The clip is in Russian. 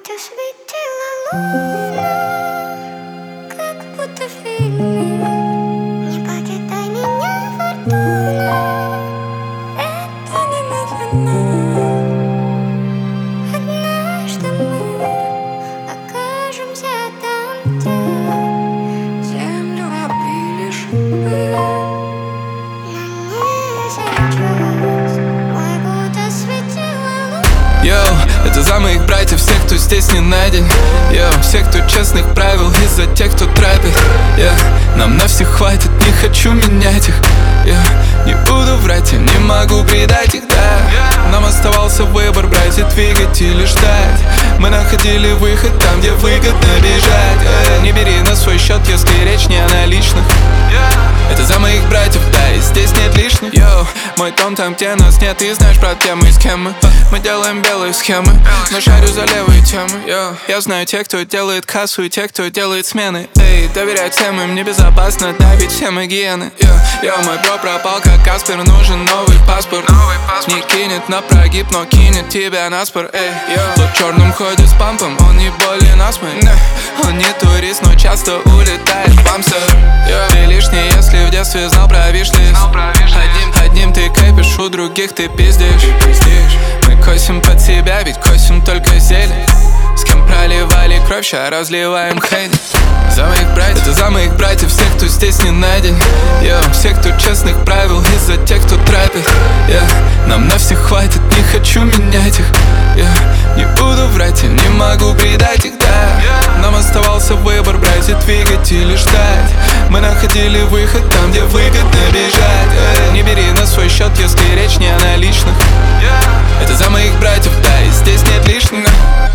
будто светила луна, как будто в фильме. Не покидай меня, фортуна, это не навсегда. Однажды мы окажемся там, где землю обили шипы. Но не сейчас, ой, будто светила луна. Йоу, это за моих братьев, всех, кто здесь не найден. Йоу, всех, кто честных правил, и за тех, кто тратит. Нам на всех хватит, не хочу менять их. Не буду врать, я не могу предать их, да. Нам оставался выбор, брать и двигать или ждать. Мы находили выход там, где выгодно бежать. Не бери на свой счет, если речь не о наличных. Это за моих братьев, да, и здесь нет лишних. Йоу, мой дом там, где нас нет, и знаешь про темы и схемы. Мы делаем белые схемы, но шарю за левые темы. Йоу, я знаю тех, кто делает кассу, и тех, кто делает смены. Эй, доверять всем им небезопасно, да, ведь все мы гиены. Йоу, мой бро пропал, как Каспер, нужен новый паспорт. Не кинет на прогиб, но кинет тебя на спор. Эй, йоу, в черном ходит с пампом, он не более насмый. Он не турист, но часто улетает в бамсер. Ты лишний, если в детстве знал про виш-лист. Одним ты кайпишь, у других ты пиздишь. Мы косим под себя, ведь косим только зелень. С кем проливали кровь, ща разливаем хейт. За моих братьев, это за моих братьев, всех, кто здесь не найден. Всех, кто честных правил, и за тех, кто тратит. Нам на всех хватит, не хочу менять их. Не буду врать, я не могу предать их, да. Нам оставался выбор, брать и двигать или ждать. Мы находили выход там, где выгодно бежать. Не бери на свой счет, если речь не о наличных. Это за моих братьев, да, и здесь нет лишних.